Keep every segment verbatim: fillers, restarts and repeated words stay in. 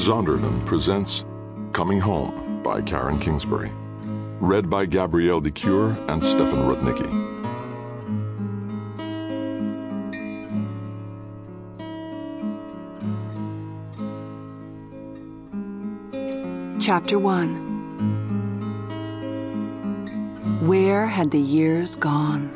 Zondervan presents Coming Home by Karen Kingsbury. Read by Gabrielle de Cure and Stefan Rudnicki. Chapter one. Where had the years gone?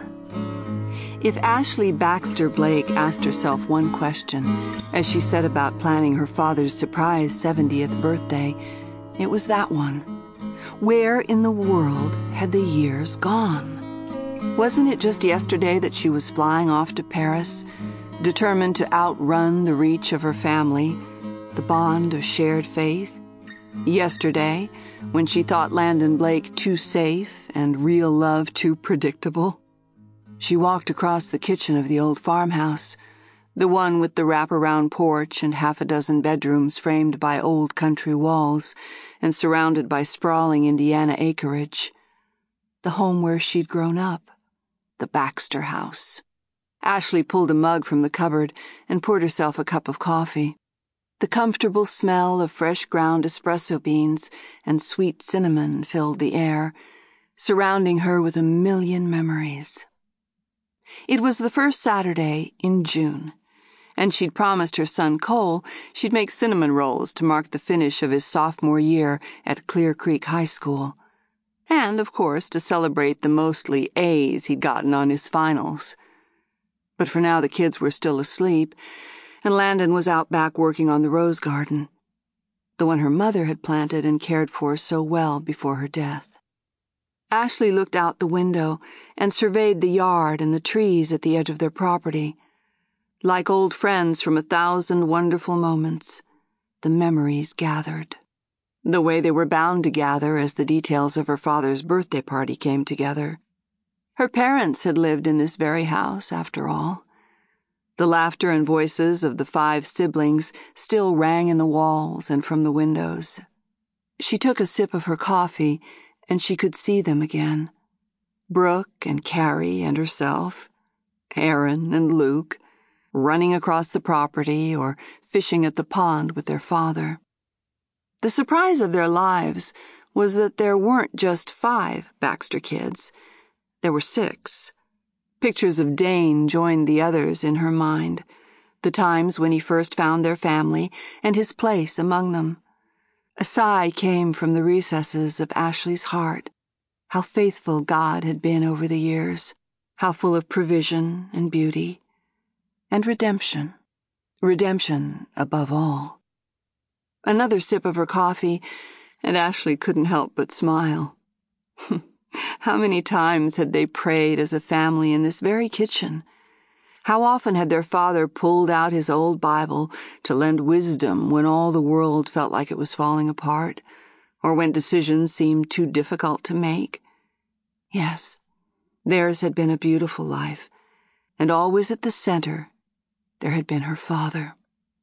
If Ashley Baxter Blake asked herself one question as she set about planning her father's surprise seventieth birthday, it was that one. Where in the world had the years gone? Wasn't it just yesterday that she was flying off to Paris, determined to outrun the reach of her family, the bond of shared faith? Yesterday, when she thought Landon Blake too safe and real love too predictable? She walked across the kitchen of the old farmhouse, the one with the wraparound porch and half a dozen bedrooms framed by old country walls and surrounded by sprawling Indiana acreage. The home where she'd grown up, the Baxter house. Ashley pulled a mug from the cupboard and poured herself a cup of coffee. The comfortable smell of fresh ground espresso beans and sweet cinnamon filled the air, surrounding her with a million memories. It was the first Saturday in June, and she'd promised her son Cole she'd make cinnamon rolls to mark the finish of his sophomore year at Clear Creek High School, and, of course, to celebrate the mostly A's he'd gotten on his finals. But for now the kids were still asleep, and Landon was out back working on the rose garden, the one her mother had planted and cared for so well before her death. Ashley looked out the window and surveyed the yard and the trees at the edge of their property. Like old friends from a thousand wonderful moments, the memories gathered. The way they were bound to gather as the details of her father's birthday party came together. Her parents had lived in this very house, after all. The laughter and voices of the five siblings still rang in the walls and from the windows. She took a sip of her coffee, and she could see them again. Brooke and Carrie and herself, Aaron and Luke, running across the property or fishing at the pond with their father. The surprise of their lives was that there weren't just five Baxter kids. There were six. Pictures of Dane joined the others in her mind, the times when he first found their family and his place among them. A sigh came from the recesses of Ashley's heart. How faithful God had been over the years, how full of provision and beauty, and redemption. Redemption above all. Another sip of her coffee, and Ashley couldn't help but smile. How many times had they prayed as a family in this very kitchen? How often had their father pulled out his old Bible to lend wisdom when all the world felt like it was falling apart, or when decisions seemed too difficult to make? Yes, theirs had been a beautiful life, and always at the center there had been her father,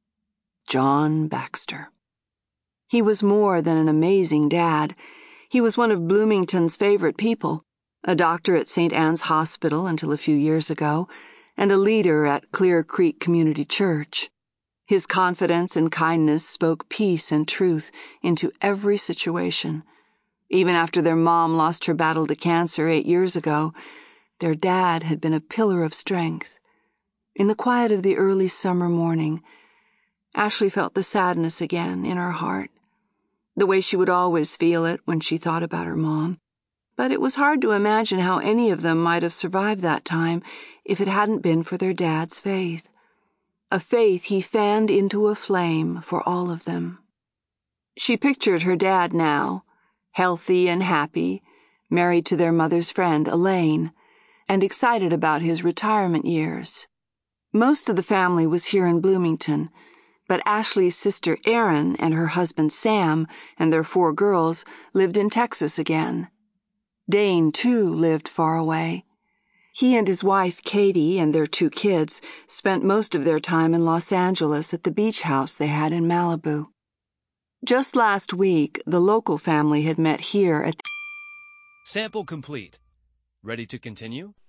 John Baxter. He was more than an amazing dad. He was one of Bloomington's favorite people, a doctor at Saint Anne's Hospital until a few years ago, and a leader at Clear Creek Community Church. His confidence and kindness spoke peace and truth into every situation. Even after their mom lost her battle to cancer eight years ago, their dad had been a pillar of strength. In the quiet of the early summer morning, Ashley felt the sadness again in her heart, the way she would always feel it when she thought about her mom. But it was hard to imagine how any of them might have survived that time if it hadn't been for their dad's faith. A faith he fanned into a flame for all of them. She pictured her dad now, healthy and happy, married to their mother's friend, Elaine, and excited about his retirement years. Most of the family was here in Bloomington, but Ashley's sister Erin and her husband Sam and their four girls lived in Texas again. Dane, too, lived far away. He and his wife, Katie, and their two kids spent most of their time in Los Angeles at the beach house they had in Malibu. Just last week, the local family had met here at... Sample complete. Ready to continue?